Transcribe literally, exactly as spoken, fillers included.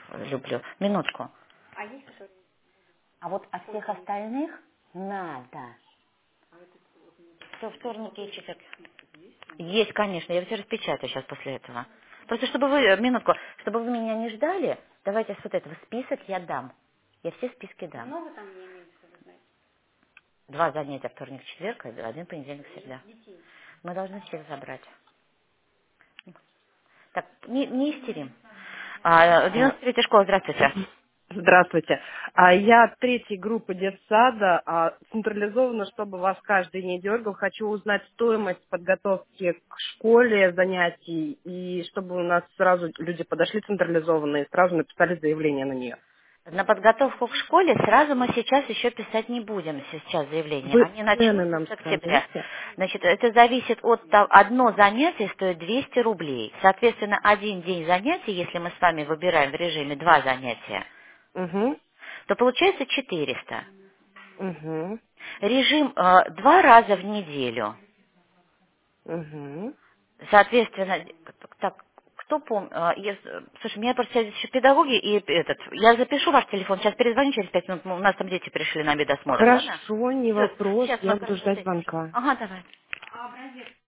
люблю. Минутку. А есть которые А вот от всех остальных надо. Кто вторники и четверг? Есть, конечно. Я все распечатаю сейчас после этого. Просто чтобы вы, э, минутку, чтобы вы меня не ждали, давайте с вот этого список я дам. Я все списки дам. много там, я имею в виду, вы знаете, Два занятия вторник, четверг, и один понедельник, среда. детей? Мы должны всех забрать. Так, не, не истерим. А, А, девяносто третья школа, здравствуйте. Здравствуйте. А я от третьей группы детсада, а, централизованно, чтобы вас каждый не дергал, хочу узнать стоимость подготовки к школе, занятий, и чтобы у нас сразу люди подошли централизованные и сразу написали заявление на нее. На подготовку к школе сразу мы сейчас еще писать не будем, сейчас заявление. Вы Они цены начнутся нам с октября. скажите? Значит, это зависит от того, одно занятие стоит двести рублей. Соответственно, один день занятий, если мы с вами выбираем в режиме два занятия, Угу, то получается четыреста. угу, Режим э, два раза в неделю. угу. Соответственно, так, кто помнит? Слушай, у меня просто здесь еще педагоги и этот. Я запишу ваш телефон, сейчас перезвоню через пять минут. У нас там дети пришли на медосмотр, ладно? Хорошо, не Все, вопрос, сейчас я вот буду ждать работайте. звонка. Ага, давай. А образец